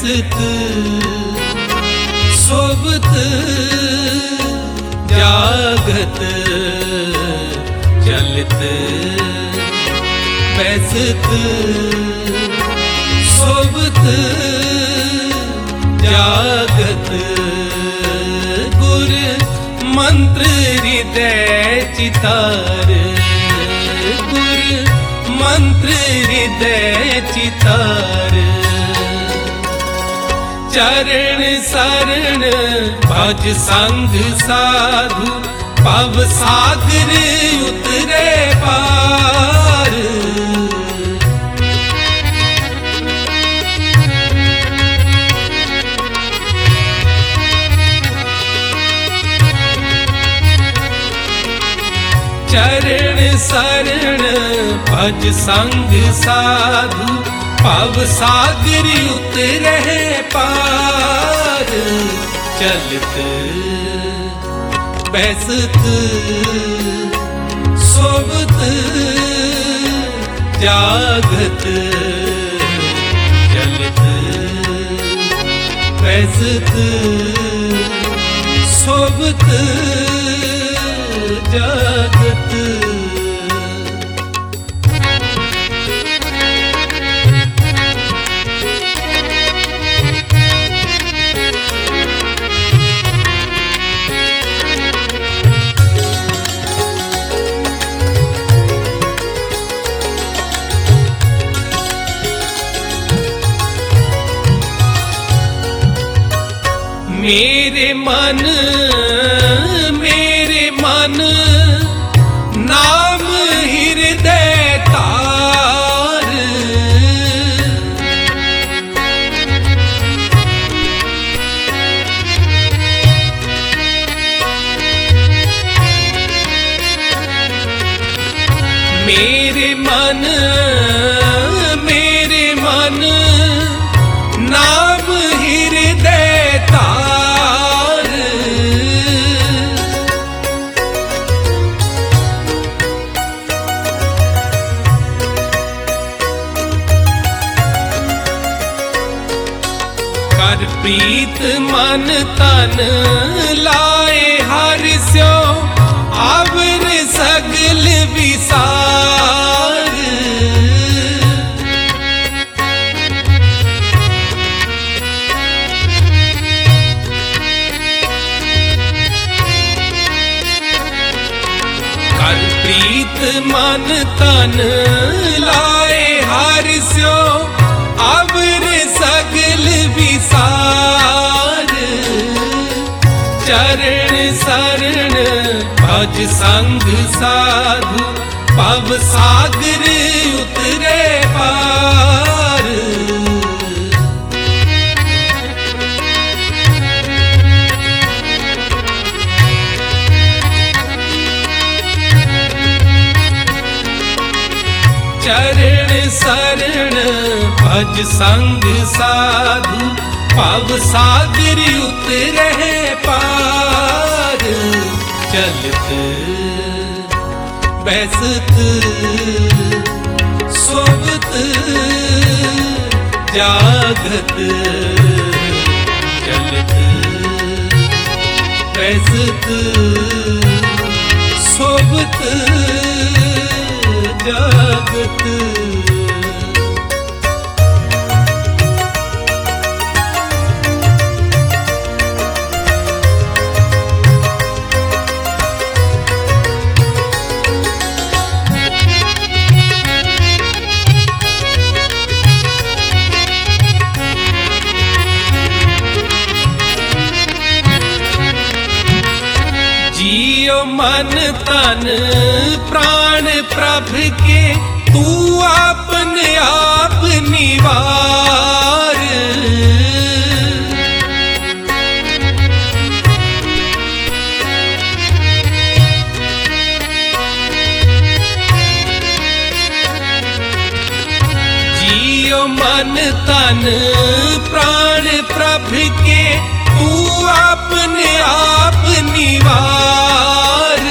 बैसत सोबत जागत चलत बैसत सोबत जागत गुर मंत्र हृदय चितार गुर मंत्र हृदय चितार चरण शरण भज संग साधु भव सागर उतरे पार चरण शरण भज संग साधु भव सागर उतरे पार चलत बैसत सोबत जागत चलत बैसत सोबत जागत मेरे मन नाम हृदय तार मेरे मन नाम हृदय तार कर प्रीत मन तन लाए हर स्यो आवर सगल विसार कर प्रीत मन तन लाए हर स्यो आवर सगल विसार चरण शरण भज संग साधु भव सागर उतरे पार चरण शरण भज संग साधु भव सागर उतरे पार चलत बैसत सोबत जागत चलत बैसत सोबत जागत जियो मन तन प्राण प्रभ के तू अपने आप निवार जियो मन तन प्राण प्रभ के तू अपने आप निवार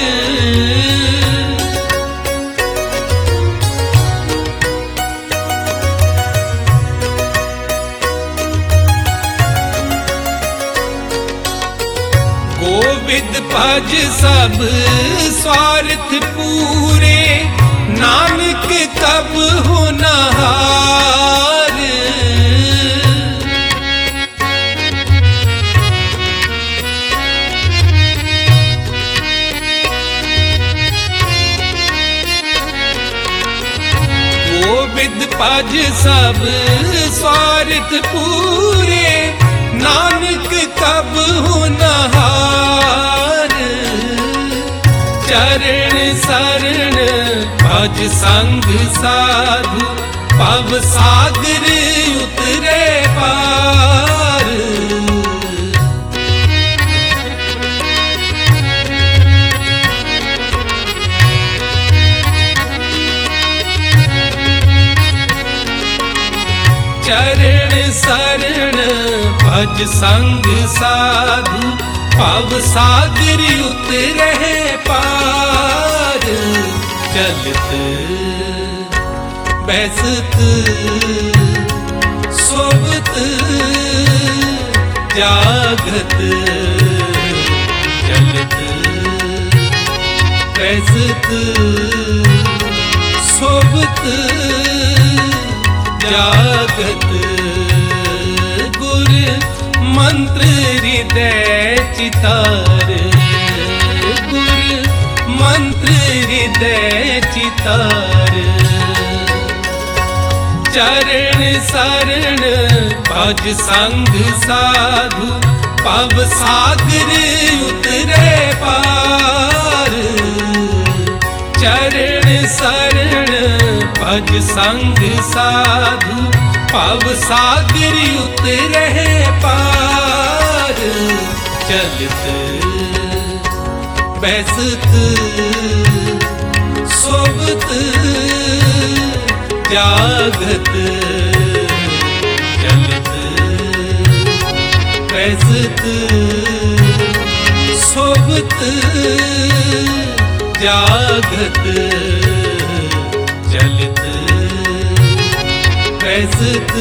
भज सब स्वार्थ पूरे, नानक कब हो नहार। गोविंद भज सब स्वार्थ पूरे, नानक कब हो नहार। चरण शरण भज संग साधु, पव सागर उतरे पार। चरण शरण भज संग साधु, पव सागर उतरे पार। चलत बैसत सोवत जागत, चलत बैसत सोवत जागत। गुर मंत्र हृदय चितार, गुर मंत्र हृदय चितार। चरण शरण भज संग साधु, पव सागर उतरे पार। चरण शरण भज संग साधु, पव सागर उतरे पार। चलत बैसत सोवत जागत, चलत बैसत सोवत जागत। चलत बैसत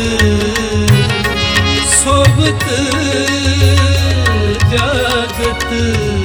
सोवत जागत।